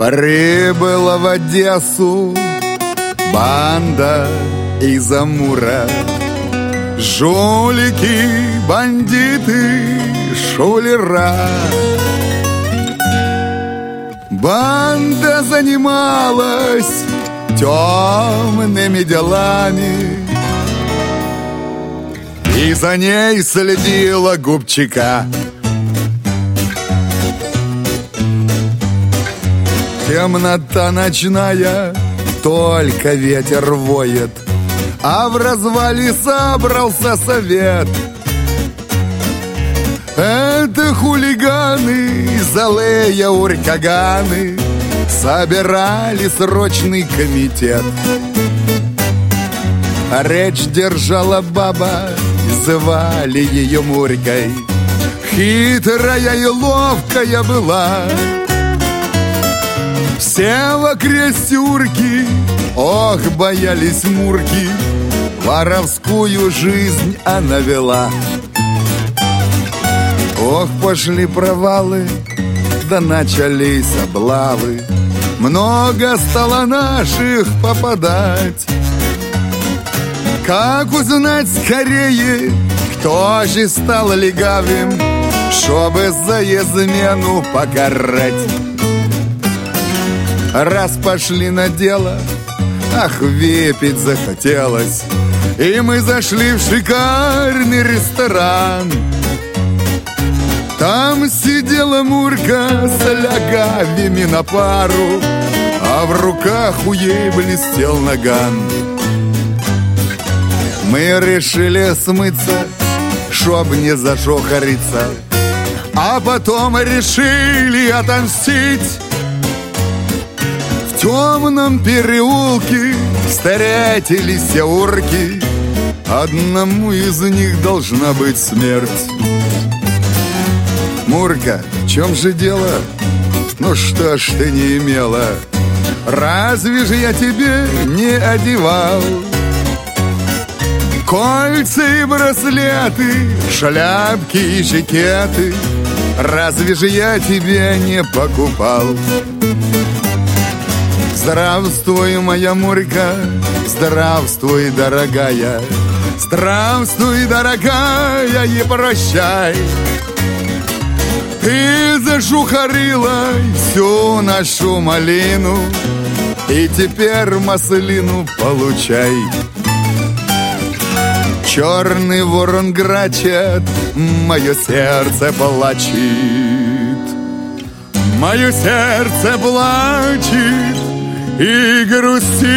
Прибыла в Одессу банда из Амура. Жулики, бандиты, шулера. Банда занималась темными делами, и за ней следила Губчика. Темнота ночная, только ветер воет, а в развале собрался совет. Это хулиганы, злые уркаганы собирали срочный комитет. Речь держала баба, звали ее Муркой. Хитрая и ловкая была. Все в окресте урки, ох, боялись Мурки. Воровскую жизнь она вела. Ох, пошли провалы, да начались облавы. Много стало наших попадать. Как узнать скорее, кто же стал легавым, чтобы за измену покарать? Раз пошли на дело, ах, выпить захотелось, и мы зашли в шикарный ресторан. Там сидела Мурка с лягавями на пару, а в руках у ей блестел наган. Мы решили смыться, чтоб не зашохариться, а потом решили отомстить. В темном переулке встретились все урки, одному из них должна быть смерть. Мурка, в чем же дело? Ну что ж ты не имела? Разве же я тебе не одевал кольца и браслеты, шляпки и жакеты? Разве же я тебе не покупал? Здравствуй, моя Мурка, здравствуй, дорогая. Здравствуй, дорогая, и прощай. Ты зашухарила всю нашу малину, и теперь маслину получай. Черный ворон грачет, мое сердце плачет. Мое сердце плачет и грустит.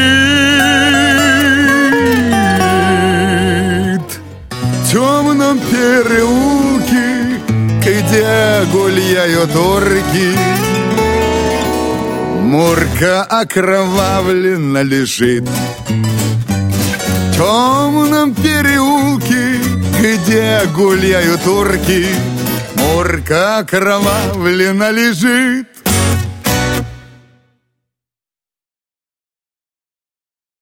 В темном переулке, где гуляют орки, Мурка окровавленно лежит. В темном переулке, где гуляют орки, Мурка окровавленно лежит.